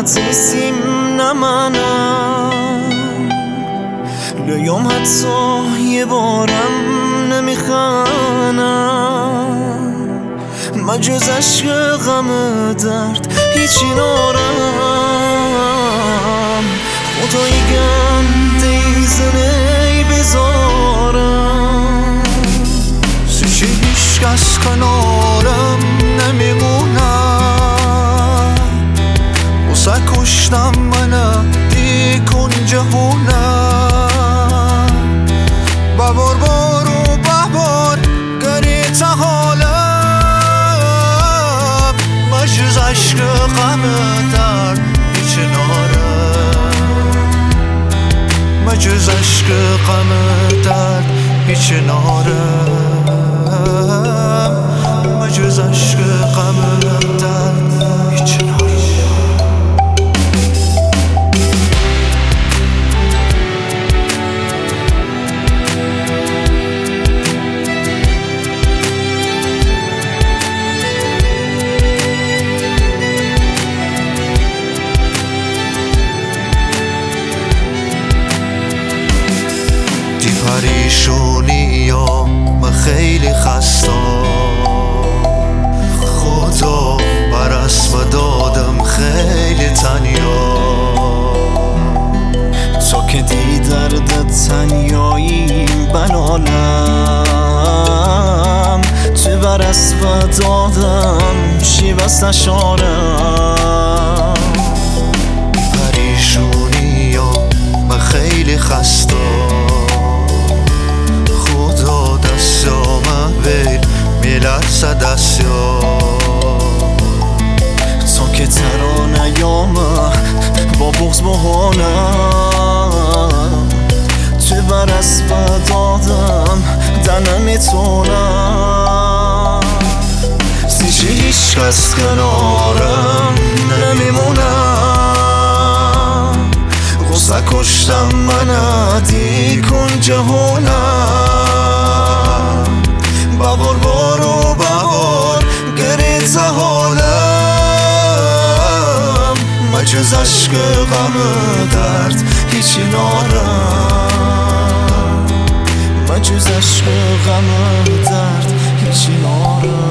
تسیم نمانم لیام حتی یه بارم نمیخوانم مجز عشق غم درد هیچی نارم خدایی گنده ایزنه بذارم سیچی هیچ کس کنارم نمیمونم بسه کشتم منه دیکن جهونم ببار بارو ببار گریت حالم مجز عشق غم درد هیچ نارم مجز عشق غم درد هیچ نارم مجز عشق غم درد هیچ نارم پریشونیام خیلی خستم خدا بر اسم دادم خیلی تنیا تا که دی درد تنیاییم بنالم تو بر اسم دادم چی بس نشارم پریشونیام خیلی خستم میلرزه دستیا تا که ترانه یامه با بغض بهانم تو بر اسب دادم در نمیتونم سیچی هیچ کس کنارم نمیمونم غصه کشتم منه دیکن جهونم ببار بارو ببار گریت حالم مجز عشق غم درد هیچی نارم مجز عشق غم درد هیچی نارم